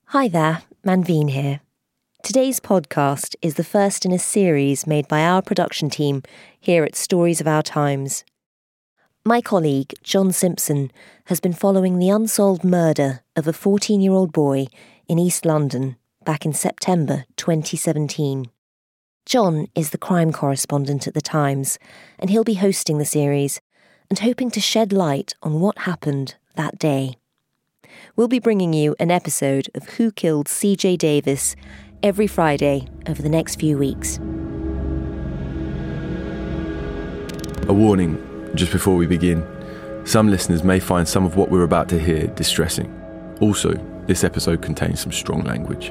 Hi there, Manveen here. Today's podcast is the first in a series made by our production team here at Stories of Our Times. My colleague, John Simpson, has been following the unsolved murder of a 14-year-old boy in East London back in September 2017. John is the crime correspondent at The Times, and he'll be hosting the series and hoping to shed light on what happened that day. We'll be bringing you an episode of Who Killed CJ Davis every Friday over the next few weeks. A warning, just before we begin. Some listeners may find some of what we're about to hear distressing. Also, this episode contains some strong language.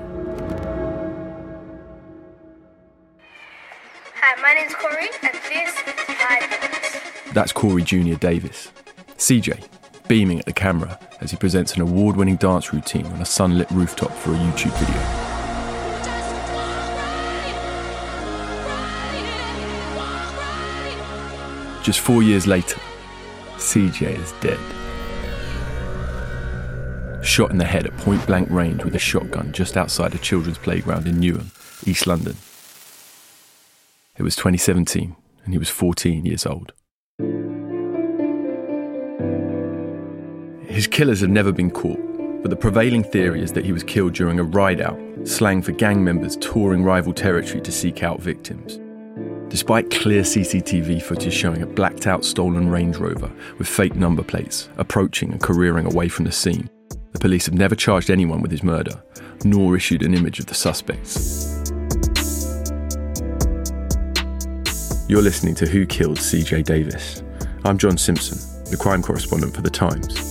Hi, my name's Corey, and this is 5 Minutes. That's Corey Jr. Davis. CJ, beaming at the camera as he presents an award-winning dance routine on a sunlit rooftop for a YouTube video. Just 4 years later, CJ is dead. Shot in the head at point-blank range with a shotgun just outside a children's playground in Newham, East London. It was 2017, and he was 14 years old. His killers have never been caught, but the prevailing theory is that he was killed during a ride-out, slang for gang members touring rival territory to seek out victims. Despite clear CCTV footage showing a blacked-out stolen Range Rover with fake number plates approaching and careering away from the scene, the police have never charged anyone with his murder, nor issued an image of the suspects. You're listening to Who Killed CJ Davis. I'm John Simpson, the crime correspondent for The Times.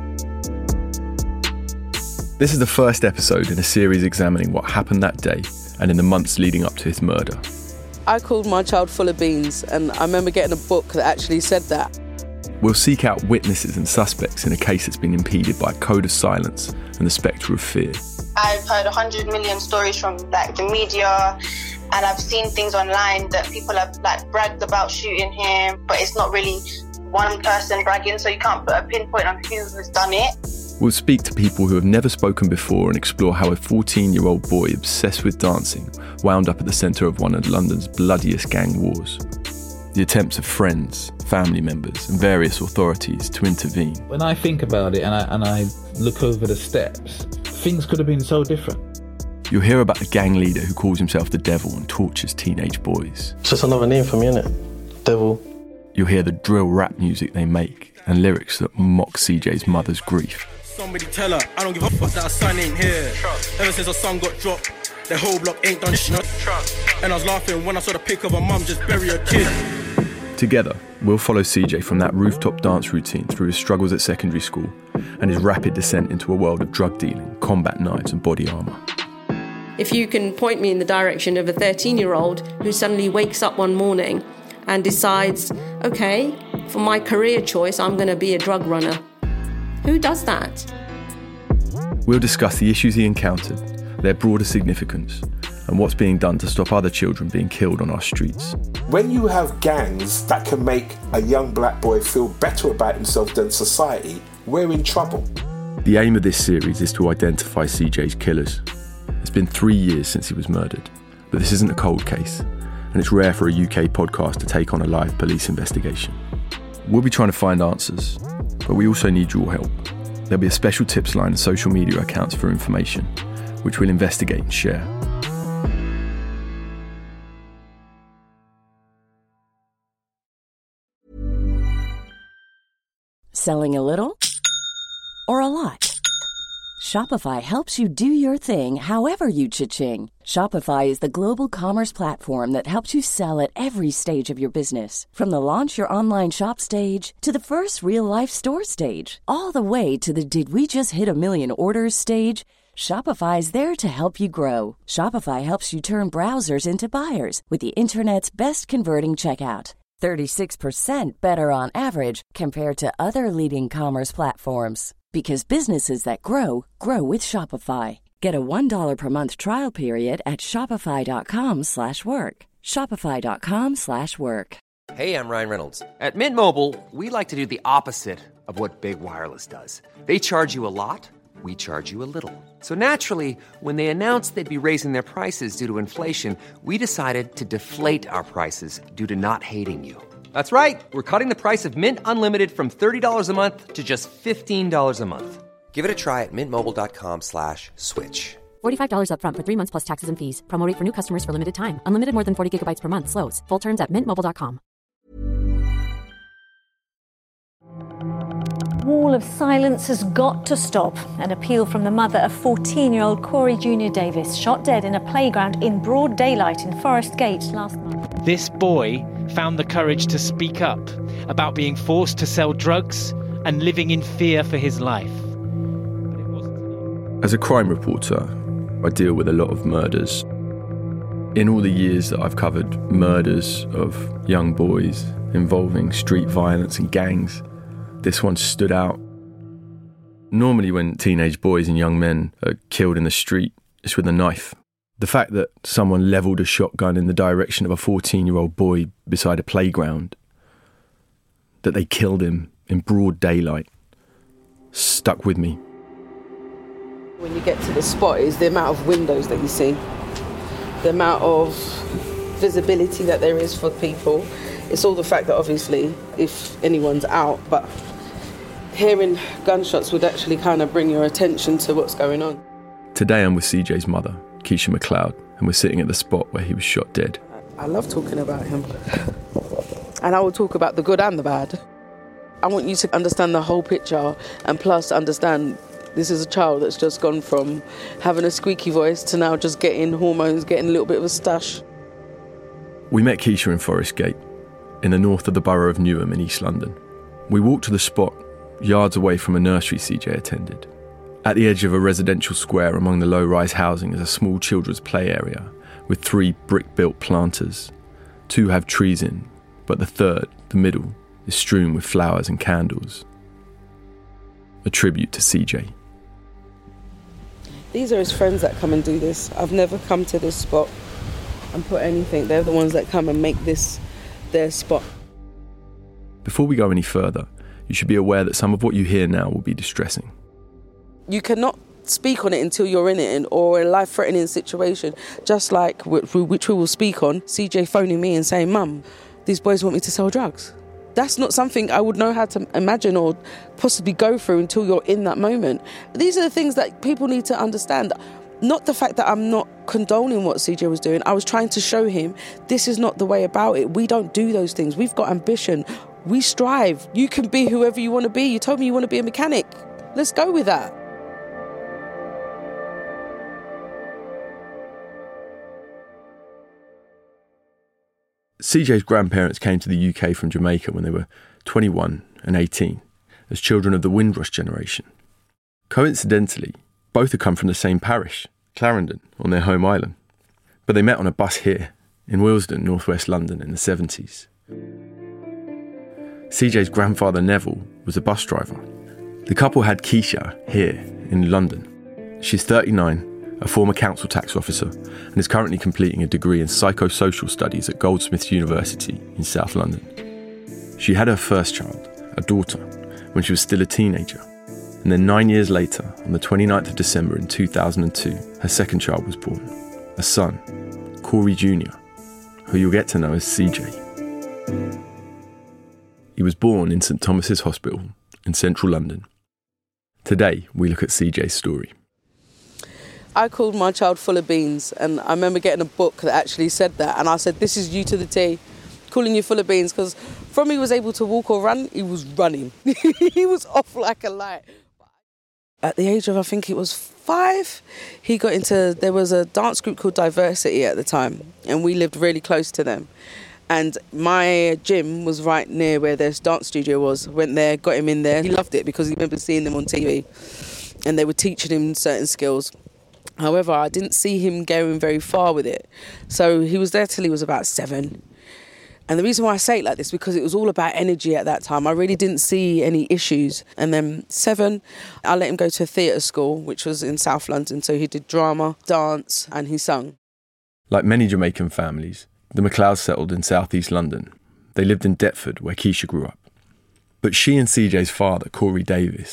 This is the first episode in a series examining what happened that day and in the months leading up to his murder. I called my child full of beans, and I remember getting a book that actually said that. We'll seek out witnesses and suspects in a case that's been impeded by a code of silence and the spectre of fear. I've heard 100 million stories from the media, and I've seen things online that people have bragged about shooting him, but it's not really one person bragging, so you can't put a pinpoint on who has done it. We'll speak to people who have never spoken before and explore how a 14-year-old boy obsessed with dancing wound up at the centre of one of London's bloodiest gang wars. The attempts of friends, family members and various authorities to intervene. When I think about it and I look over the steps, things could have been so different. You'll hear about the gang leader who calls himself the Devil and tortures teenage boys. It's just another name for me, innit? Devil. You'll hear the drill rap music they make and lyrics that mock CJ's mother's grief. Somebody tell her, I don't give a fuck that her son ain't here. Ever since her son got dropped, the whole block ain't done shit. And I was laughing when I saw the pic of her mum just bury her kid. Together, we'll follow CJ from that rooftop dance routine through his struggles at secondary school and his rapid descent into a world of drug dealing, combat knives and body armour. If you can point me in the direction of a 13-year-old who suddenly wakes up one morning and decides, okay, for my career choice, I'm going to be a drug runner. Who does that? We'll discuss the issues he encountered, their broader significance, and what's being done to stop other children being killed on our streets. When you have gangs that can make a young black boy feel better about himself than society, we're in trouble. The aim of this series is to identify CJ's killers. It's been 3 years since he was murdered, but this isn't a cold case, and it's rare for a UK podcast to take on a live police investigation. We'll be trying to find answers, but we also need your help. There'll be a special tips line and social media accounts for information, which we'll investigate and share. Selling a little or a lot? Shopify helps you do your thing however you cha-ching. Shopify is the global commerce platform that helps you sell at every stage of your business. From the launch your online shop stage to the first real-life store stage, all the way to the did we just hit a million orders stage. Shopify is there to help you grow. Shopify helps you turn browsers into buyers with the internet's best converting checkout. 36% better on average compared to other leading commerce platforms. Because businesses that grow, grow with Shopify. Get a $1 per month trial period at shopify.com/work. Shopify.com/work. Hey, I'm Ryan Reynolds. At Mint Mobile, we like to do the opposite of what Big Wireless does. They charge you a lot. we charge you a little. So naturally, when they announced they'd be raising their prices due to inflation, we decided to deflate our prices due to not hating you. That's right. We're cutting the price of Mint Unlimited from $30 a month to just $15 a month. Give it a try at mintmobile.com/switch. $45 up front for 3 months plus taxes and fees. Promo rate for new customers for limited time. Unlimited more than 40 gigabytes per month. Slows full terms at mintmobile.com. Wall of silence has got to stop. An appeal from the mother of 14-year-old Corey Junior Davis, shot dead in a playground in broad daylight in Forest Gate last month. This boy found the courage to speak up about being forced to sell drugs and living in fear for his life. As a crime reporter, I deal with a lot of murders. In all the years that I've covered murders of young boys involving street violence and gangs, this one stood out. Normally when teenage boys and young men are killed in the street, it's with a knife. The fact that someone levelled a shotgun in the direction of a 14-year-old boy beside a playground, that they killed him in broad daylight, stuck with me. When you get to the spot, is the amount of windows that you see, the amount of visibility that there is for people. It's all the fact that obviously if anyone's out, but hearing gunshots would actually kind of bring your attention to what's going on. Today I'm with CJ's mother, Keisha McLeod, and we're sitting at the spot where he was shot dead. I love talking about him. And I will talk about the good and the bad. I want you to understand the whole picture, and plus understand this is a child that's just gone from having a squeaky voice to now just getting hormones, getting a little bit of a stash. We met Keisha in Forest Gate, in the north of the borough of Newham in East London. We walked to the spot, yards away from a nursery CJ attended. At the edge of a residential square among the low-rise housing is a small children's play area with 3 brick-built planters. 2 have trees in, but the third, the middle, is strewn with flowers and candles. A tribute to CJ. These are his friends that come and do this. I've never come to this spot and put anything. They're the ones that come and make this their spot. Before we go any further, you should be aware that some of what you hear now will be distressing. You cannot speak on it until you're in it, or a life-threatening situation, just like which we will speak on, CJ phoning me and saying, "Mum, these boys want me to sell drugs." That's not something I would know how to imagine or possibly go through until you're in that moment. These are the things that people need to understand. Not the fact that I'm not condoning what CJ was doing. I was trying to show him this is not the way about it. We don't do those things. We've got ambition. We strive. You can be whoever you want to be. You told me you want to be a mechanic. Let's go with that. CJ's grandparents came to the UK from Jamaica when they were 21 and 18 as children of the Windrush generation. Coincidentally, both had come from the same parish, Clarendon, on their home island. But they met on a bus here, in Willesden, northwest London, in the 70s. CJ's grandfather Neville was a bus driver. The couple had Keisha here in London. She's 39, a former council tax officer, and is currently completing a degree in psychosocial studies at Goldsmiths University in South London. She had her first child, a daughter, when she was still a teenager. And then 9 years later, on the 29th of December in 2002, her second child was born, a son, Corey Jr., who you'll get to know as CJ. He was born in St Thomas's Hospital in central London. Today, we look at CJ's story. I called my child full of beans, and I remember getting a book that actually said that, and I said, "This is you to the T, calling you full of beans," because from he was able to walk or run, he was running. He was off like a light. At the age of, I think it was 5, he got into, there was a dance group called Diversity at the time, and we lived really close to them. And my gym was right near where their dance studio was. Went there, got him in there. He loved it because he remembered seeing them on TV, and they were teaching him certain skills. However, I didn't see him going very far with it. So he was there till he was about 7. And the reason why I say it like this, because it was all about energy at that time. I really didn't see any issues. And then 7, I let him go to a theatre school, which was in South London. So he did drama, dance, and he sung. Like many Jamaican families, the McLeods settled in southeast London. They lived in Deptford, where Keisha grew up. But she and CJ's father, Corey Davis,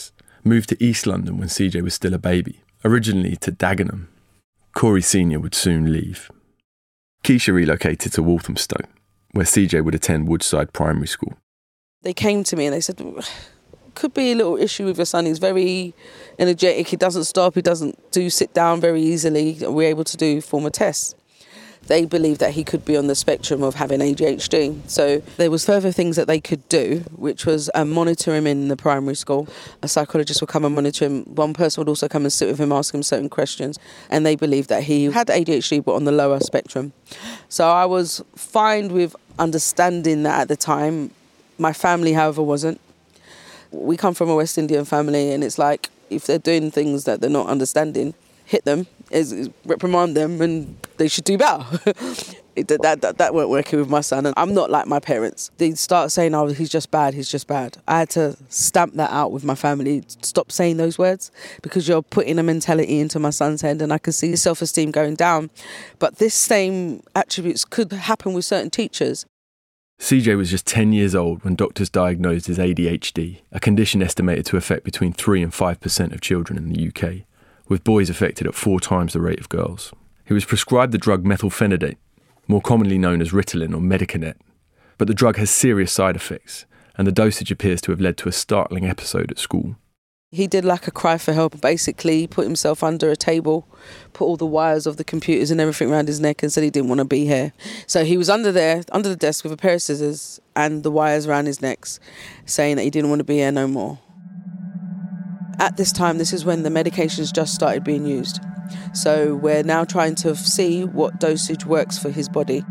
moved to East London when CJ was still a baby, originally to Dagenham. Corey Sr. would soon leave. Keisha relocated to Walthamstow, where CJ would attend Woodside Primary School. They came to me and they said, could be a little issue with your son. He's very energetic. He doesn't stop. He doesn't sit down very easily. We're able to do formal tests. They believe that he could be on the spectrum of having ADHD. So there was further things that they could do, which was monitor him in the primary school. A psychologist would come and monitor him. One person would also come and sit with him, ask him certain questions. And they believed that he had ADHD, but on the lower spectrum. So I was fine with understanding that at the time. My family, however, wasn't. We come from a West Indian family, and it's like, if they're doing things that they're not understanding, hit them, reprimand them, and they should do better. That weren't working with my son, and I'm not like my parents. They start saying, oh, he's just bad. I had to stamp that out with my family. Stop saying those words, because you're putting a mentality into my son's head, and I can see his self-esteem going down. But this same attributes could happen with certain teachers. CJ was just 10 years old when doctors diagnosed his ADHD, a condition estimated to affect between 3 and 5% of children in the UK, with boys affected at 4 times the rate of girls. He was prescribed the drug methylphenidate, more commonly known as Ritalin or Medicanet, but the drug has serious side effects, and the dosage appears to have led to a startling episode at school. He did like a cry for help. Basically, he put himself under a table, put all the wires of the computers and everything around his neck, and said he didn't want to be here. So he was under the desk with a pair of scissors and the wires around his neck, saying that he didn't want to be here no more. At this time, this is when the medications just started being used. So we're now trying to see what dosage works for his body.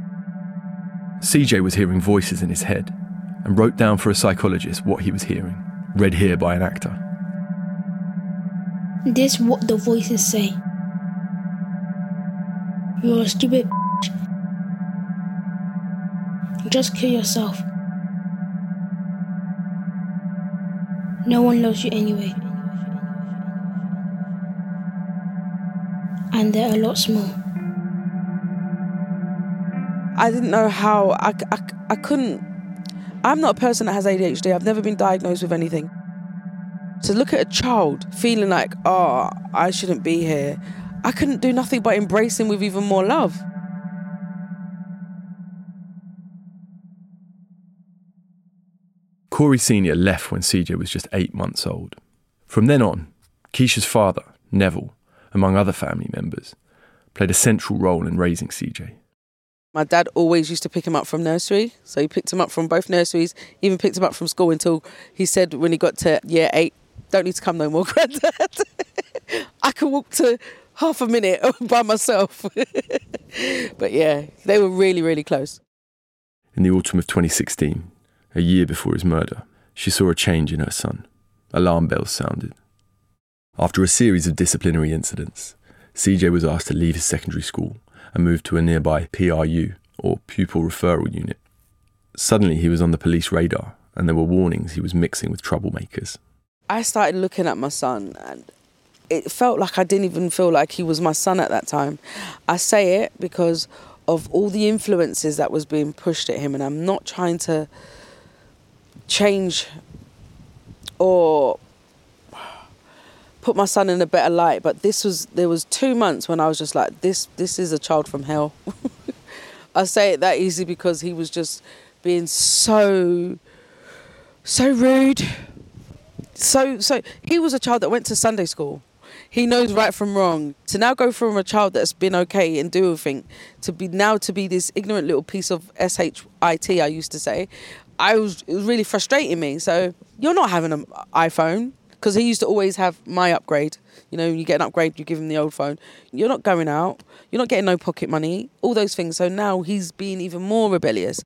CJ was hearing voices in his head and wrote down for a psychologist what he was hearing, read here by an actor. This is what the voices say. You're a stupid bitch. Just kill yourself. No one loves you anyway. And they're a lot small. I didn't know how. I couldn't. I'm not a person that has ADHD. I've never been diagnosed with anything. To look at a child feeling like, oh, I shouldn't be here, I couldn't do nothing but embrace him with even more love. Corey Sr. left when CJ was just 8 months old. From then on, Keisha's father, Neville, among other family members, played a central role in raising CJ. My dad always used to pick him up from nursery. So he picked him up from both nurseries, even picked him up from school until he said when he got to year 8, don't need to come no more, Granddad. I can walk to half a minute by myself. But yeah, they were really, really close. In the autumn of 2016, a year before his murder, she saw a change in her son. Alarm bells sounded. After a series of disciplinary incidents, CJ was asked to leave his secondary school and move to a nearby PRU, or Pupil Referral Unit. Suddenly he was on the police radar, and there were warnings he was mixing with troublemakers. I started looking at my son, and it felt like I didn't even feel like he was my son at that time. I say it because of all the influences that was being pushed at him, and I'm not trying to change or put my son in a better light, but there was 2 months when I was just like, this is a child from hell. I say it that easy because he was just being so rude. So he was a child that went to Sunday school. He knows right from wrong. To now go from a child that's been okay and do everything to be this ignorant little piece of SHIT, I used to say, it was really frustrating me. So you're not having an iPhone, because he used to always have my upgrade. You know, you get an upgrade, you give him the old phone. You're not going out. You're not getting no pocket money, all those things. So now he's being even more rebellious.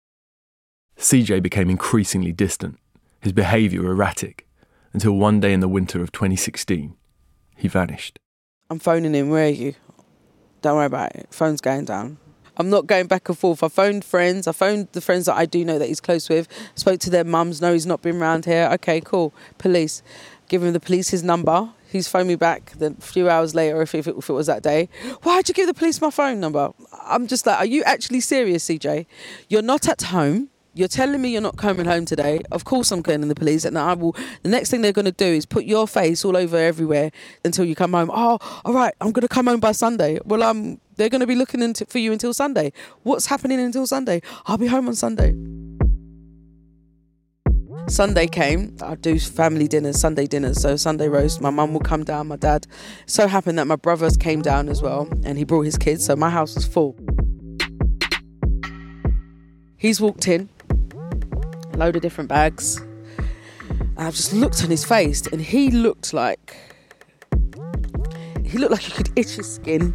CJ became increasingly distant, his behaviour erratic, until one day in the winter of 2016, he vanished. I'm phoning him, where are you? Don't worry about it, phone's going down. I'm not going back and forth. I phoned friends. I phoned the friends that I do know that he's close with. Spoke to their mums. No, he's not been around here. Okay, cool. Police. Giving the police his number. He's phoned me back a few hours later, if it was that day. Why'd you give the police my phone number? I'm just like, are you actually serious, CJ? You're not at home. you're telling me you're not coming home today. Of course I'm getting the police, and the next thing they're going to do is put your face all over everywhere until you come home. Oh, all right, I'm going to come home by Sunday. Well, they're going to be looking for you until Sunday. What's happening until Sunday? I'll be home on Sunday. Sunday came. I do family dinners, Sunday dinners. So Sunday roast, my mum will come down, my dad. So happened that my brothers came down as well, and he brought his kids. So my house was full. He's walked in, a load of different bags. And I've just looked on his face, and he looked like you could itch his skin.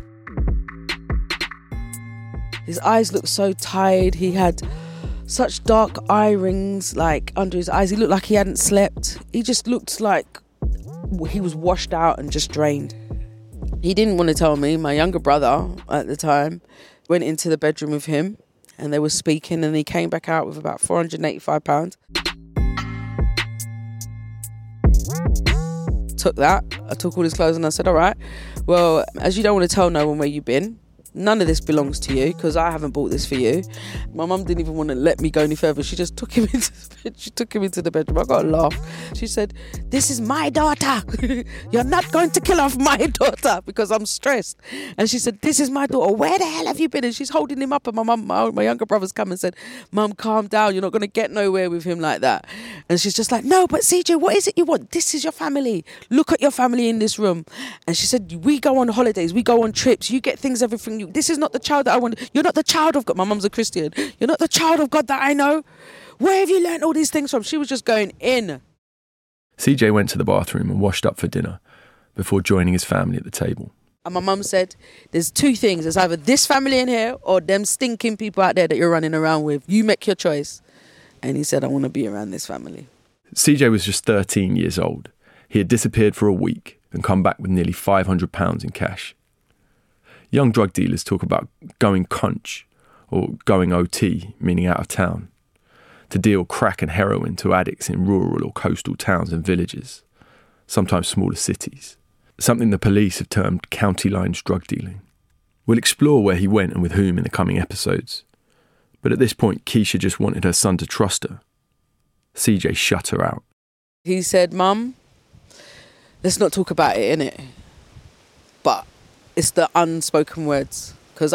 His eyes looked so tired. He had such dark eye rings, like, under his eyes. He looked like he hadn't slept. He just looked like he was washed out and just drained. He didn't want to tell me. My younger brother at the time went into the bedroom with him, and they were speaking, and he came back out with about £485. Took that. I took all his clothes and I said, all right, well, as you don't want to tell no one where you've been, none of this belongs to you because I haven't bought this for you. My mum didn't even want to let me go any further. She just took him into the bed. She took him into the bedroom. I got to laugh. She said, this is my daughter. You're not going to kill off my daughter because I'm stressed. And she said, this is my daughter. Where the hell have you been? And she's holding him up, and my younger brother's come and said, Mum, calm down. You're not going to get nowhere with him like that. And she's just like, no, but CJ, what is it you want? This is your family. Look at your family in this room. And she said, we go on holidays. We go on trips. You get things, everything. This is not the child that I want. You're not the child of God. My mum's a Christian. You're not the child of God that I know. Where have you learned all these things from? She was just going in. CJ went to the bathroom and washed up for dinner before joining his family at the table. And my mum said, there's two things. There's either this family in here or them stinking people out there that you're running around with. You make your choice. And he said, I want to be around this family. CJ was just 13 years old. He had disappeared for a week and come back with nearly £500 in cash. Young drug dealers talk about going conch, or going OT, meaning out of town, to deal crack and heroin to addicts in rural or coastal towns and villages, sometimes smaller cities, something the police have termed county lines drug dealing. We'll explore where he went and with whom in the coming episodes. But at this point, Keisha just wanted her son to trust her. CJ shut her out. He said, Mum, let's not talk about it, innit? But it's the unspoken words. Because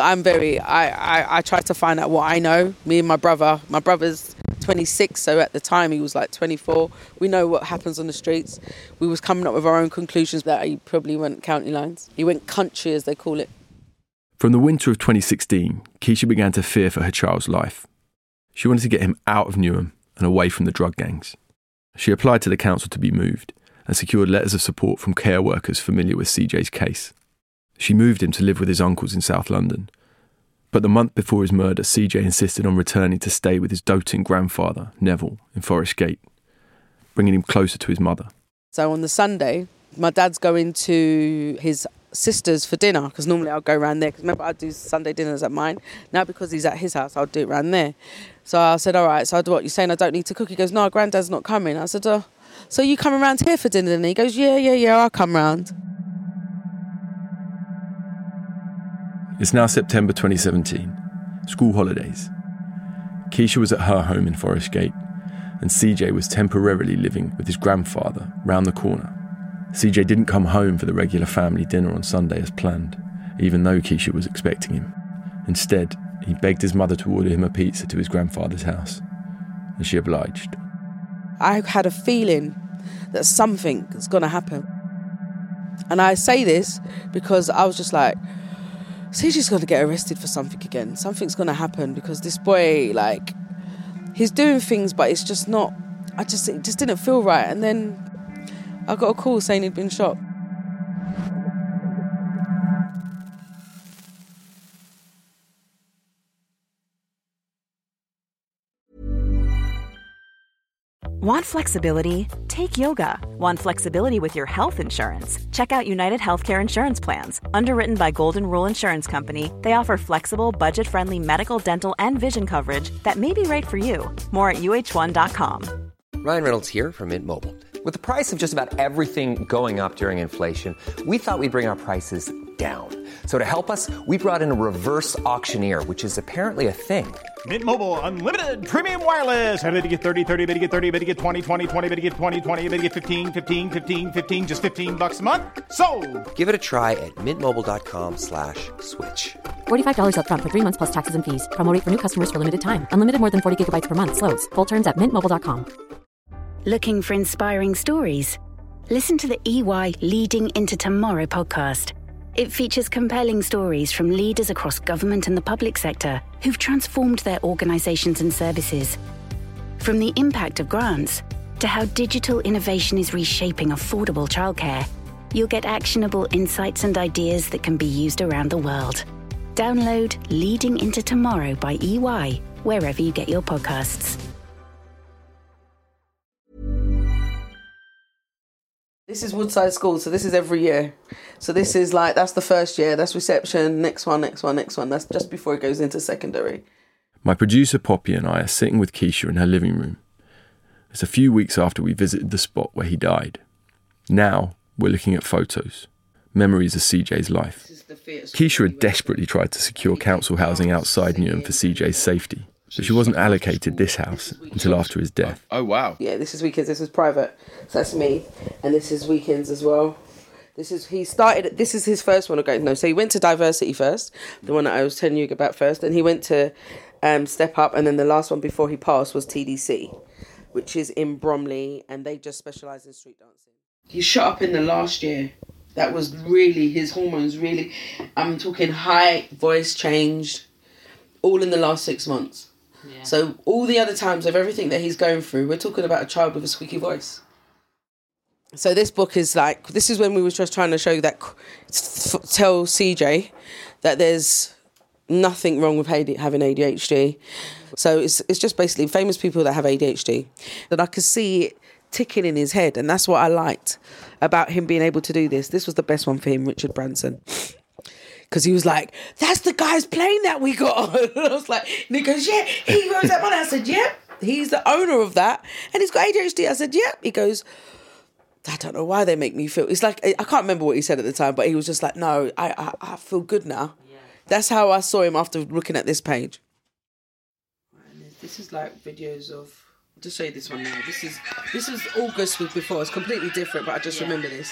I try to find out what I know. Me and my brother's 26, so at the time he was like 24. We know what happens on the streets. We was coming up with our own conclusions that he probably went county lines. He went country, as they call it. From the winter of 2016, Keisha began to fear for her child's life. She wanted to get him out of Newham and away from the drug gangs. She applied to the council to be moved and secured letters of support from care workers familiar with CJ's case. She moved him to live with his uncles in South London. But the month before his murder, CJ insisted on returning to stay with his doting grandfather, Neville, in Forest Gate, bringing him closer to his mother. So on the Sunday, my dad's going to his sister's for dinner, because normally I'll go around there, because remember I do Sunday dinners at mine. Now because he's at his house, I'll do it around there. So I said, all right, so what, you're saying I don't need to cook? He goes, no, Granddad's not coming. I said, so you coming around here for dinner? And he goes, yeah, I'll come round. It's now September 2017, school holidays. Keisha was at her home in Forest Gate, and CJ was temporarily living with his grandfather round the corner. CJ didn't come home for the regular family dinner on Sunday as planned, even though Keisha was expecting him. Instead, he begged his mother to order him a pizza to his grandfather's house, and she obliged. I had a feeling that something is going to happen. And I say this because I was just like, CJ's going to get arrested for something again. Something's going to happen because this boy, like, he's doing things, but it's just not, it just didn't feel right. And then I got a call saying he'd been shot. Want flexibility? Take yoga. Want flexibility with your health insurance? Check out United Healthcare Insurance Plans. Underwritten by Golden Rule Insurance Company, they offer flexible, budget-friendly medical, dental, and vision coverage that may be right for you. More at UH1.com. Ryan Reynolds here from Mint Mobile. With the price of just about everything going up during inflation, we thought we'd bring our prices down. So to help us, we brought in a reverse auctioneer, which is apparently a thing. Mint Mobile Unlimited Premium Wireless. How to get 30, 30, bit to get 30, bit to get 20, 20, 20, bit to get 20, 20, bit to get 15, 15, 15, 15, just $15 a month? Sold! Give it a try at mintmobile.com/switch. $45 up front for 3 months plus taxes and fees. Promo rate for new customers for limited time. Unlimited more than 40 gigabytes per month. Slows full terms at mintmobile.com. Looking for inspiring stories? Listen to the EY Leading Into Tomorrow podcast. It features compelling stories from leaders across government and the public sector who've transformed their organisations and services. From the impact of grants to how digital innovation is reshaping affordable childcare, you'll get actionable insights and ideas that can be used around the world. Download Leading Into Tomorrow by EY wherever you get your podcasts. This is Woodside School, so this is every year. So this is like, that's the first year, that's reception, next one. That's just before it goes into secondary. My producer Poppy and I are sitting with Keisha in her living room. It's a few weeks after we visited the spot where he died. Now we're looking at photos, memories of CJ's life. Keisha had desperately tried to secure council housing outside Newham for CJ's safety, but she wasn't allocated this house until after his death. Oh, wow. Yeah, this is weekends, this is private. So that's me. And this is weekends as well. This is his first one. So he went to Diversity first, the one that I was telling you about first. Then he went to Step Up. And then the last one before he passed was TDC, which is in Bromley. And they just specialise in street dancing. He shot up in the last year. That was really, his hormones really, I'm talking height, voice changed, all in the last 6 months. Yeah. So all the other times of everything that he's going through, we're talking about a child with a squeaky voice. So this book is like, this is when we were just trying to show you that, tell CJ that there's nothing wrong with having ADHD. So it's just basically famous people that have ADHD. That I could see it ticking in his head, and that's what I liked about him being able to do this. This was the best one for him, Richard Branson. Because he was like, that's the guy's plane that we got on. And I was like, and he goes, yeah, he owns that money. I said, yep, he's the owner of that. And he's got ADHD. I said, yep. He goes, I don't know why they make me feel. It's like, I can't remember what he said at the time, but he was just like, no, I feel good now. Yeah. That's how I saw him after looking at this page. And this is like videos of, I'll just show you this one now. This is August before. It's completely different, but I just remember this.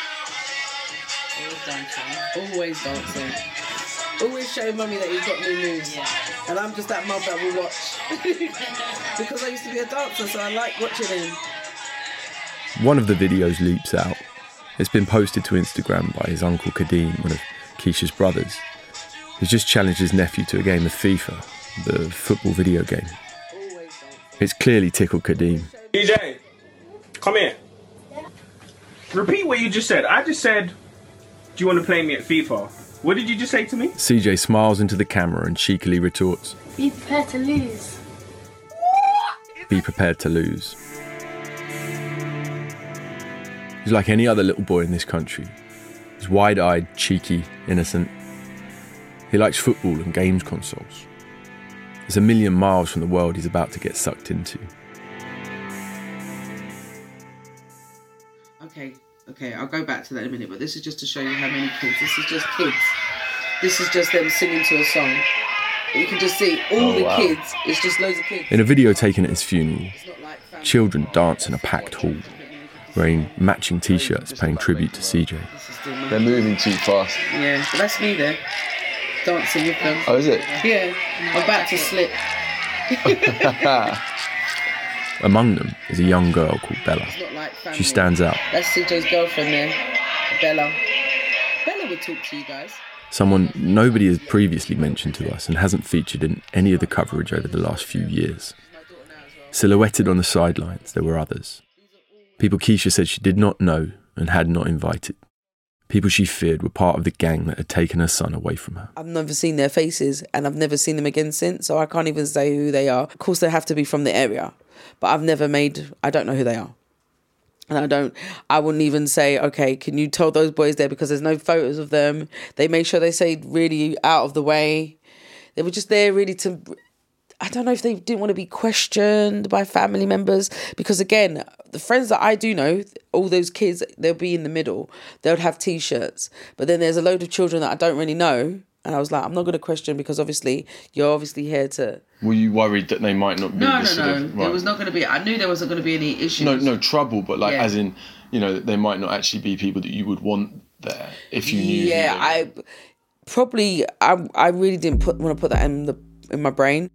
Always dancing. Always showing mummy that he's got new moves. Yeah. And I'm just that mum that will watch. Because I used to be a dancer, so I like watching him. One of the videos leaps out. It's been posted to Instagram by his uncle Kadeem, one of Keisha's brothers. He's just challenged his nephew to a game of FIFA, the football video game. It's clearly tickled Kadeem. DJ, come here. Repeat what you just said. I just said, do you want to play me at FIFA? What did you just say to me? CJ smiles into the camera and cheekily retorts, Be prepared to lose. Be prepared to lose. He's like any other little boy in this country. He's wide-eyed, cheeky, innocent. He likes football and games consoles. He's a million miles from the world he's about to get sucked into. Okay, I'll go back to that in a minute, but this is just to show you how many kids. This is just kids. This is just them singing to a song. But you can just see all the kids. It's just loads of kids. In a video taken at his funeral, children dance in a packed hall, wearing matching t-shirts paying tribute to CJ. They're moving too fast. Yeah, but that's me there, dancing with them. Oh, is it? Yeah, I'm about to slip. Among them is a young girl called Bella. She stands out. That's CJ's girlfriend there, Bella. Bella would talk to you guys. Someone nobody has previously mentioned to us and hasn't featured in any of the coverage over the last few years. Silhouetted on the sidelines, there were others. People Keisha said she did not know and had not invited. People she feared were part of the gang that had taken her son away from her. I've never seen their faces and I've never seen them again since, so I can't even say who they are. Of course, they have to be from the area, but I don't know who they are. And I wouldn't even say, okay, can you tell those boys there, because there's no photos of them. They made sure they stayed really out of the way. They were just there really I don't know if they didn't want to be questioned by family members, because again, the friends that I do know, all those kids, they'll be in the middle. They'll have T-shirts. But then there's a load of children that I don't really know. And I was like, I'm not going to question, because obviously you're obviously here to... Were you worried that they might not be No. Right. There was not going to be... I knew there wasn't going to be any issues. No trouble, but like, as in, you know, they might not actually be people that you would want there if you knew. Yeah, I really didn't want to put that in my brain.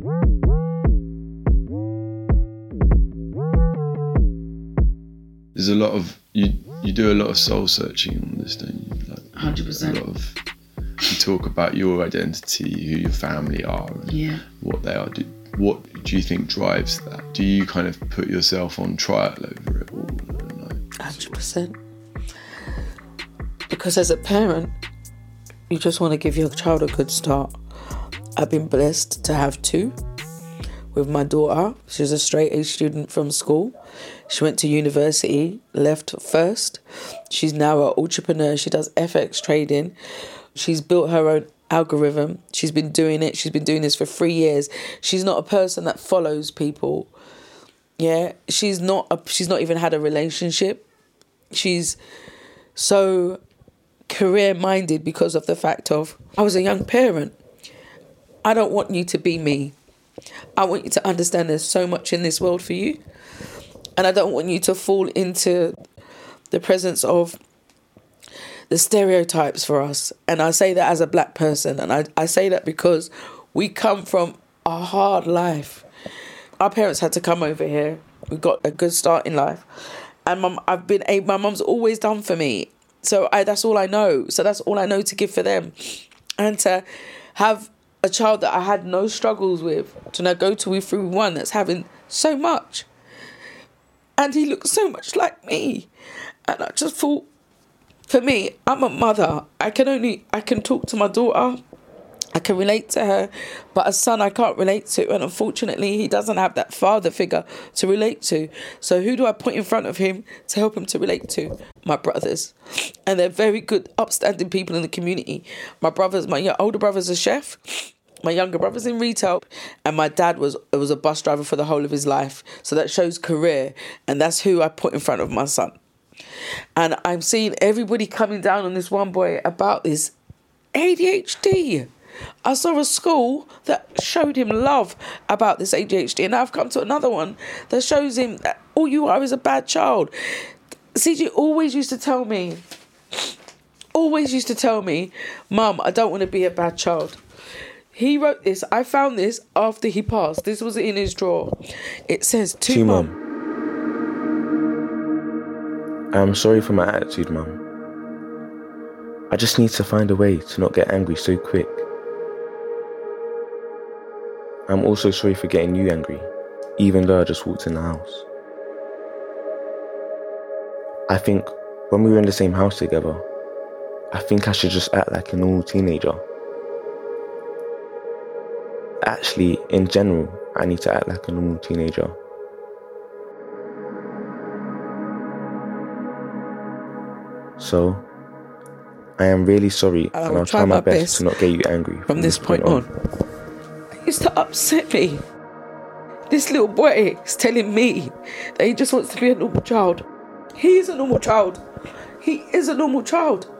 There's a lot of... You do a lot of soul searching on this, don't you? Like, 100%. You talk about your identity, who your family are, and what they are. What do you think drives that? Do you kind of put yourself on trial over it all? 100%. Because as a parent, you just want to give your child a good start. I've been blessed to have 2. With my daughter, she's a straight A student from school. She went to university, left first. She's now an entrepreneur. She does FX trading. She's built her own algorithm. She's been doing it. She's been doing this for 3 years. She's not a person that follows people. Yeah, she's not even had a relationship. She's so career-minded because of the fact of, I was a young parent. I don't want you to be me. I want you to understand there's so much in this world for you. And I don't want you to fall into the presence of the stereotypes for us. And I say that as a black person. And I say that because we come from a hard life. Our parents had to come over here. We got a good start in life. And my mum's always done for me. So that's all I know. So that's all I know to give for them. And to have a child that I had no struggles with, to now go through one that's having so much. And he looks so much like me. And I just thought, for me, I'm a mother. I can talk to my daughter. I can relate to her. But a son I can't relate to. And unfortunately, he doesn't have that father figure to relate to. So who do I put in front of him to help him to relate to? My brothers. And they're very good, upstanding people in the community. My older brother's a chef. My younger brother's in retail, and my dad was a bus driver for the whole of his life. So that shows career, and that's who I put in front of my son. And I'm seeing everybody coming down on this one boy about this ADHD. I saw a school that showed him love about this ADHD, and now I've come to another one that shows him that all you are is a bad child. CJ always used to tell me, Mum, I don't want to be a bad child. He wrote this. I found this after he passed. This was in his drawer. It says, to Mum. I'm sorry for my attitude, Mum. I just need to find a way to not get angry so quick. I'm also sorry for getting you angry, even though I just walked in the house. I think when we were in the same house together, I think I should just act like a normal teenager. Actually, in general, I need to act like a normal teenager. So, I am really sorry, and I'll try my best to not get you angry from this point on. It used to upset me. This little boy is telling me that he just wants to be a normal child. He is a normal child. He is a normal child.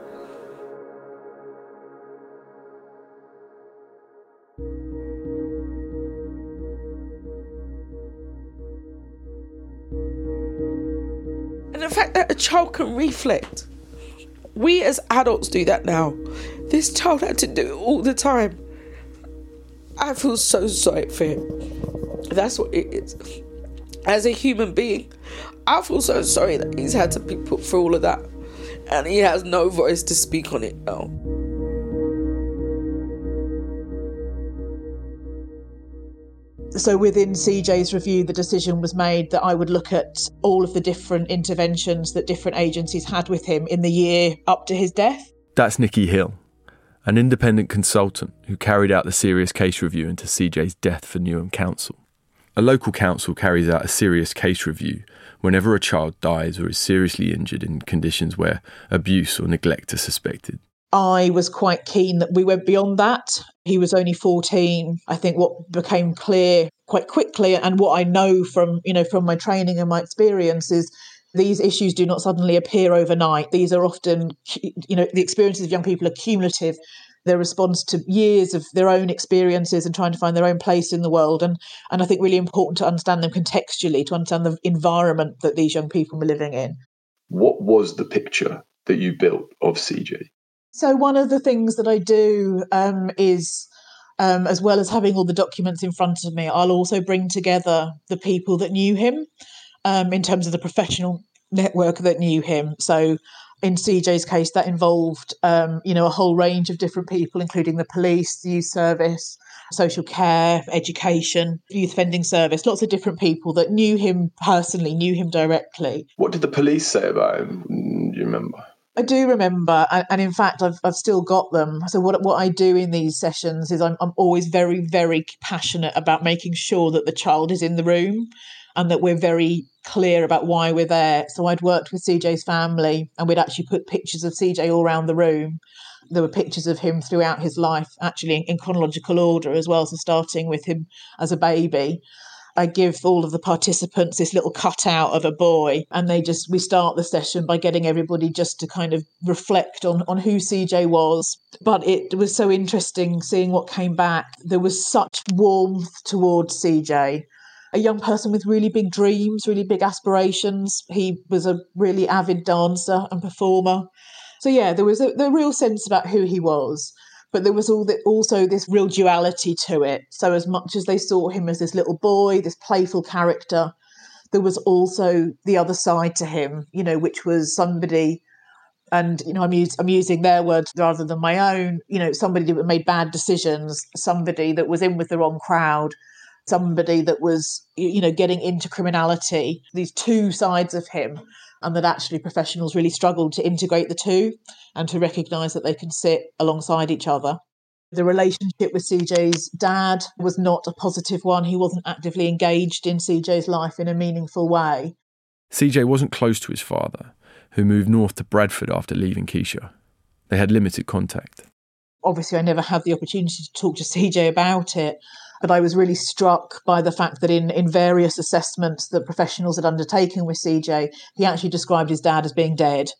And the fact that a child can reflect. We as adults do that now. This child had to do it all the time. I feel so sorry for him. That's what it is. As a human being, I feel so sorry that he's had to be put through all of that. And he has no voice to speak on it now. So within CJ's review, the decision was made that I would look at all of the different interventions that different agencies had with him in the year up to his death. That's Nikki Hill, an independent consultant who carried out the serious case review into CJ's death for Newham Council. A local council carries out a serious case review whenever a child dies or is seriously injured in conditions where abuse or neglect are suspected. I was quite keen that we went beyond that. He was only 14. I think what became clear quite quickly, and what I know from my training and my experience, is these issues do not suddenly appear overnight. These are often, the experiences of young people are cumulative. Their response to years of their own experiences and trying to find their own place in the world. And I think really important to understand them contextually, to understand the environment that these young people were living in. What was the picture that you built of CJ? So one of the things that I do is, as well as having all the documents in front of me, I'll also bring together the people that knew him in terms of the professional network that knew him. So in CJ's case, that involved, a whole range of different people, including the police, the youth service, social care, education, youth offending service, lots of different people that knew him personally, knew him directly. What did the police say about him? Do you remember? I do remember, and in fact, I've still got them. So what I do in these sessions is I'm always very, very passionate about making sure that the child is in the room and that we're very clear about why we're there. So I'd worked with CJ's family, and we'd actually put pictures of CJ all around the room. There were pictures of him throughout his life, actually in chronological order as well, so starting with him as a baby. I give all of the participants this little cutout of a boy, and we start the session by getting everybody just to kind of reflect on who CJ was. But it was so interesting seeing what came back. There was such warmth towards CJ, a young person with really big dreams, really big aspirations. He was a really avid dancer and performer. So yeah, there was the real sense about who he was. But there was also this real duality to it. So as much as they saw him as this little boy, this playful character, there was also the other side to him, which was somebody, and, I'm using their words rather than my own, somebody that made bad decisions, somebody that was in with the wrong crowd, somebody that was, getting into criminality, these two sides of him. And that actually professionals really struggled to integrate the two and to recognise that they can sit alongside each other. The relationship with CJ's dad was not a positive one. He wasn't actively engaged in CJ's life in a meaningful way. CJ wasn't close to his father, who moved north to Bradford after leaving Keisha. They had limited contact. Obviously, I never had the opportunity to talk to CJ about it, but I was really struck by the fact that in various assessments that professionals had undertaken with CJ, he actually described his dad as being dead.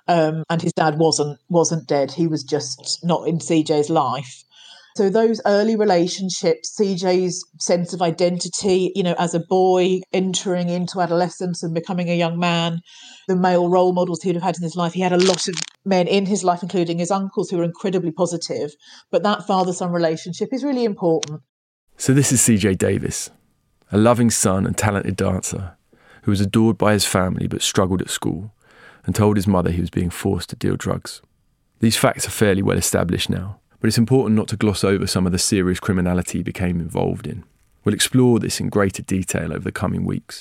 And his dad wasn't dead. He was just not in CJ's life. So those early relationships, CJ's sense of identity, as a boy entering into adolescence and becoming a young man, the male role models he'd have had in his life. He had a lot of men in his life, including his uncles, who were incredibly positive. But that father-son relationship is really important. So this is CJ Davis, a loving son and talented dancer who was adored by his family but struggled at school and told his mother he was being forced to deal drugs. These facts are fairly well established now, but it's important not to gloss over some of the serious criminality he became involved in. We'll explore this in greater detail over the coming weeks.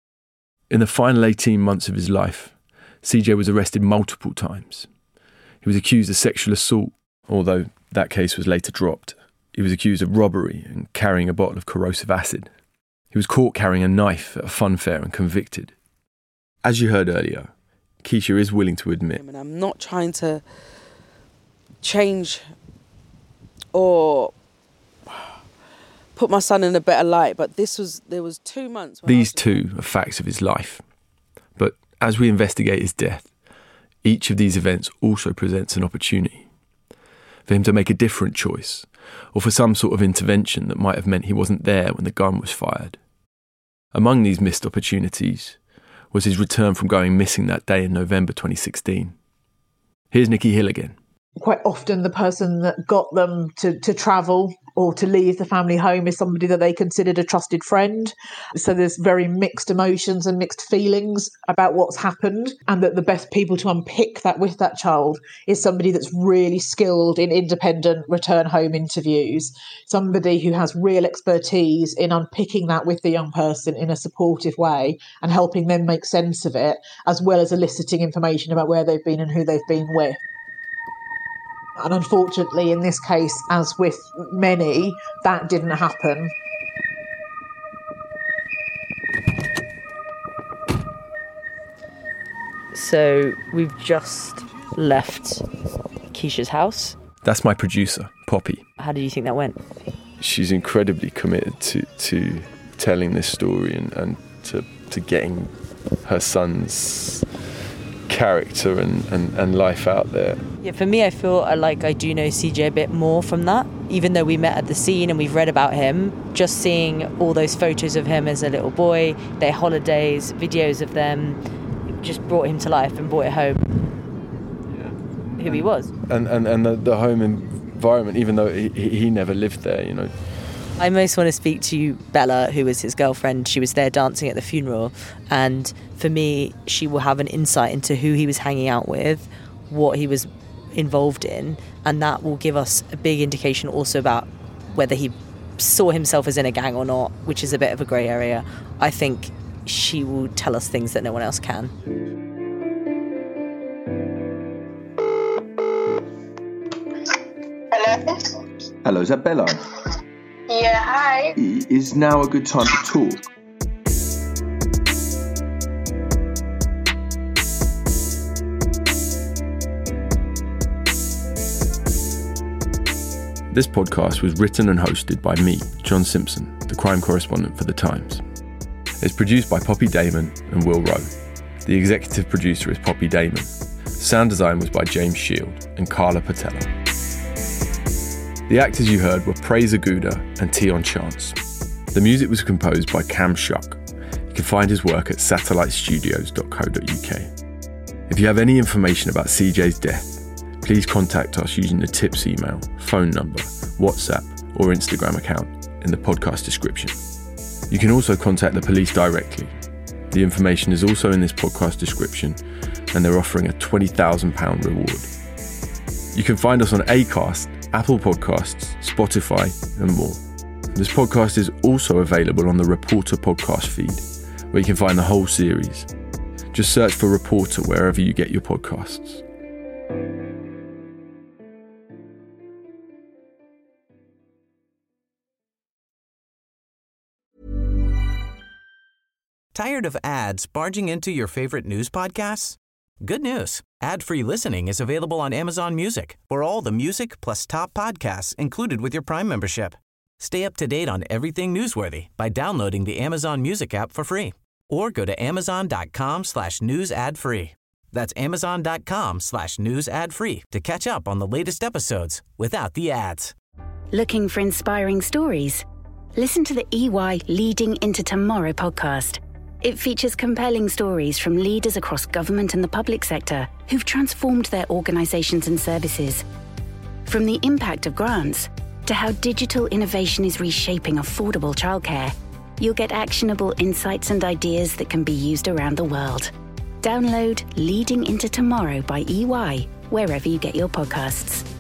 In the final 18 months of his life, CJ was arrested multiple times. He was accused of sexual assault, although that case was later dropped. He was accused of robbery and carrying a bottle of corrosive acid. He was caught carrying a knife at a fun fair and convicted. As you heard earlier, Keisha is willing to admit. I'm not trying to change or put my son in a better light, but there was 2 months. These two are facts of his life. But as we investigate his death, each of these events also presents an opportunity for him to make a different choice, or for some sort of intervention that might have meant he wasn't there when the gun was fired. Among these missed opportunities was his return from going missing that day in November 2016. Here's Nikki Hill again. Quite often the person that got them to travel or to leave the family home is somebody that they considered a trusted friend. So there's very mixed emotions and mixed feelings about what's happened, and that the best people to unpick that with that child is somebody that's really skilled in independent return home interviews, somebody who has real expertise in unpicking that with the young person in a supportive way and helping them make sense of it, as well as eliciting information about where they've been and who they've been with. And unfortunately, in this case, as with many, that didn't happen. So we've just left Keisha's house. That's my producer, Poppy. How did you think that went? She's incredibly committed to telling this story and to getting her son's character and life out there. Yeah, for me, I feel like I do know CJ a bit more from that. Even though we met at the scene and we've read about him, just seeing all those photos of him as a little boy, their holidays, videos of them, just brought him to life and brought it home who he was. And the home environment, even though he never lived there, you know. I most want to speak to Bella, who was his girlfriend. She was there dancing at the funeral, and for me, she will have an insight into who he was hanging out with, what he was involved in, and that will give us a big indication also about whether he saw himself as in a gang or not, which is a bit of a grey area. I think she will tell us things that no one else can. Hello? Hello, is that Bella? Yeah, hi. Is now a good time to talk? This podcast was written and hosted by me, John Simpson, the crime correspondent for The Times. It's produced by Poppy Damon and Will Rowe. The executive producer is Poppy Damon. Sound design was by James Shield and Carla Patella. The actors you heard were Praise Aguda and Tion Chance. The music was composed by Cam Shuck. You can find his work at satellitestudios.co.uk. If you have any information about CJ's death, please contact us using the tips email, phone number, WhatsApp or Instagram account in the podcast description. You can also contact the police directly. The information is also in this podcast description and they're offering a £20,000 reward. You can find us on Acast, Apple Podcasts, Spotify and more. This podcast is also available on the Reporter podcast feed, where you can find the whole series. Just search for Reporter wherever you get your podcasts. Tired of ads barging into your favorite news podcasts? Good news. Ad-free listening is available on Amazon Music for all the music plus top podcasts included with your Prime membership. Stay up to date on everything newsworthy by downloading the Amazon Music app for free or go to amazon.com/news ad free. That's amazon.com/news ad free to catch up on the latest episodes without the ads. Looking for inspiring stories? Listen to the EY Leading into Tomorrow podcast. It features compelling stories from leaders across government and the public sector who've transformed their organisations and services. From the impact of grants to how digital innovation is reshaping affordable childcare, you'll get actionable insights and ideas that can be used around the world. Download Leading into Tomorrow by EY wherever you get your podcasts.